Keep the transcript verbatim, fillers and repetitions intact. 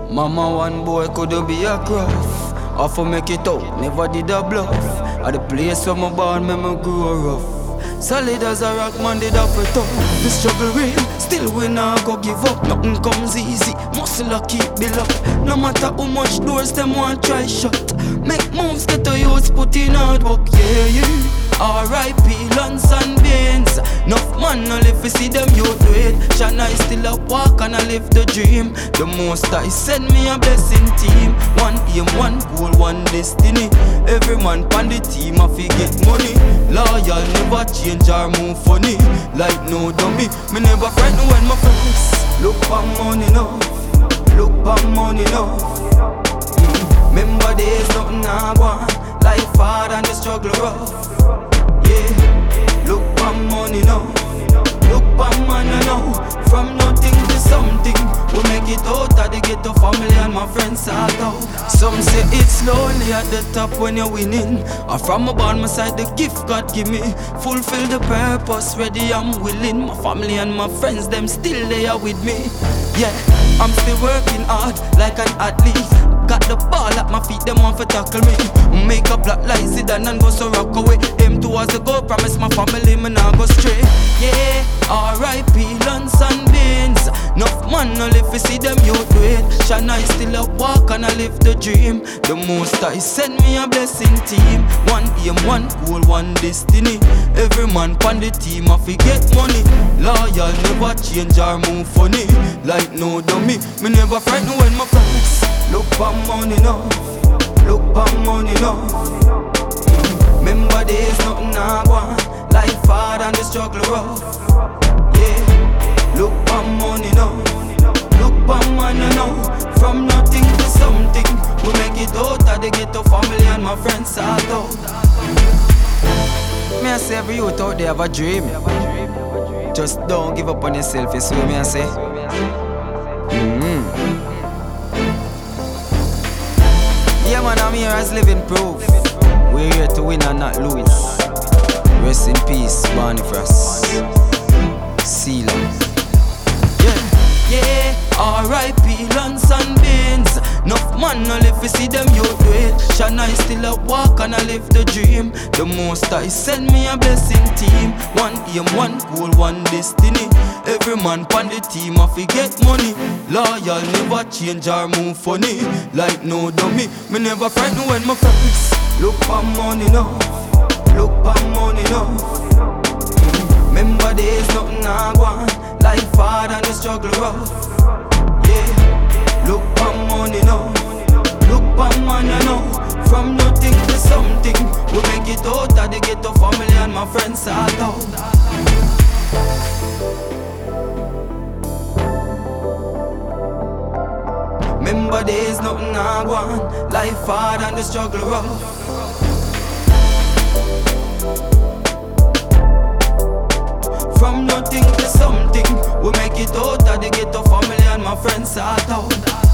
Mama, one boy couldn't be a gruff. Offer make it out, never did a bluff. At the place where my born, me me grew rough. Solid as a rock, man, did up it up. The struggle real, still we not go give up. Nothing comes easy, muscle a keep build up. No matter how much doors them want try shut. Make moves, get the youths put in hard work, yeah, yeah. R I P Lance and Beans. Enough man no live to see them youth do it. Shana is still a walk and I live the dream. The most I send me a blessing team. One aim, one goal, one destiny. Every man pan the team I fi get money. Loyal, never change or move funny. Like no dummy, me never frightened when my friends look for money now. Look for money now. mm. Remember days nothing I want. Life hard and the struggle rough. Yeah, look for money now. Look for money now. From nothing to something, we make it out of the ghetto family and my friends are out. Some say it's lonely at the top when you're winning. Or from about my side, the gift God give me. Fulfill the purpose, ready I'm willing. My family and my friends, them still there with me. Yeah, I'm still working hard like an athlete. Got the ball at my feet, them want to tackle me. Make a black light, sit down and go so rock away. Aim towards the goal, promise my family, me nah go stray. Yeah, R I P Lance and Beans. Enough man no live to see them youth do it. Shana is still a walk and I live the dream. The most I send me a blessing team. One aim, one goal, one destiny. Every man pan the team I fi get money. Loyal, never change or move funny. Like no dummy, me never frightened when my friends look for money now. Look for money now. mm. Remember days nothing I want. Life hard and the struggle rough. Yeah, look for money now. Look for money now. From nothing to something, we make it out of the ghetto family and my friends are out. Me I say every youth out there have a dream. Just don't give up on yourself, you see what me I say. Mm-hmm. Yeah man, I'm here as living proof. We're here to win and not lose. Rest in peace, Barney Frost. Seal. Yeah, yeah, R I P Lance and Beans. Enough man no live to see them youth do it. Shana is still a walk and I live the dream. The most I send me a blessing team. One aim, one goal, one destiny. Every man pan the team I fi get money. Loyal, never change or move funny. Like no dummy, me never frightened when my friends look for money now. Look for money now. mm. Remember days nothing I want. Life hard and the struggle rough. Yeah, look for money now. Look for money now. From nothing to something, we make it out of the ghetto family and my friends are out. Remember days nothing I want. Life hard and the struggle rough. From nothing to something, we make it out of the ghetto family and my friends are out.